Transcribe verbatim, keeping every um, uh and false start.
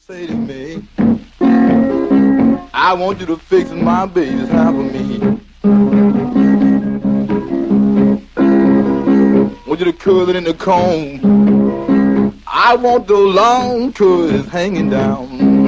say to me, I want you to fix my baby's hair for me. I want you to curl it in the comb. I want those long curls hanging down.